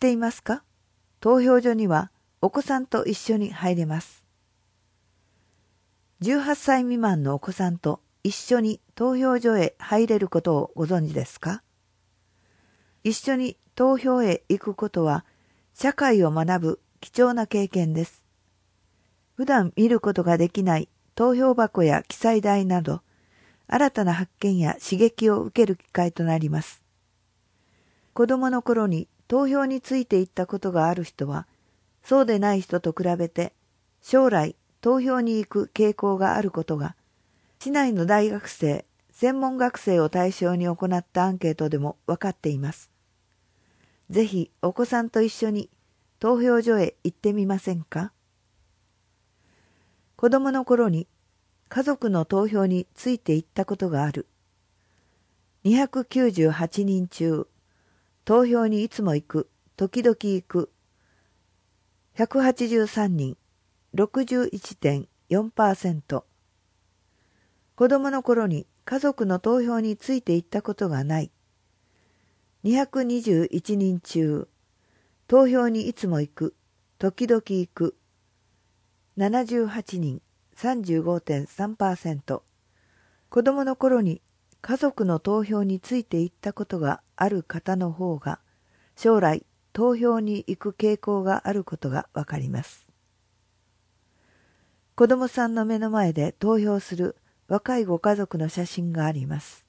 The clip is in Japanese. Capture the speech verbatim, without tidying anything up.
っていますか？投票所にはお子さんと一緒に入れます。じゅうはっさい未満のお子さんと一緒に投票所へ入れることをご存知ですか？一緒に投票へ行くことは社会を学ぶ貴重な経験です。普段見ることができない投票箱や記載台など、新たな発見や刺激を受ける機会となります。子供の頃に投票についていったことがある人は、そうでない人と比べて将来投票に行く傾向があることが、市内の大学生、専門学生を対象に行ったアンケートでも分かっています。ぜひお子さんと一緒に投票所へ行ってみませんか？子供の頃に家族の投票について行ったことがある。にひゃくきゅうじゅうはちにん中、投票にいつも行く、時々行く、ひゃくはちじゅうさんにん、ろくじゅういってんよんパーセント。子供の頃に家族の投票について行ったことがない。にひゃくにじゅういちにん中、投票にいつも行く、時々行く、ななじゅうはちにん、さんじゅうごてんさんパーセント。子供の頃に家族の投票について行ったことがある方の方が、将来投票に行く傾向があることがわかります。子供さんの目の前で投票する若いご家族の写真があります。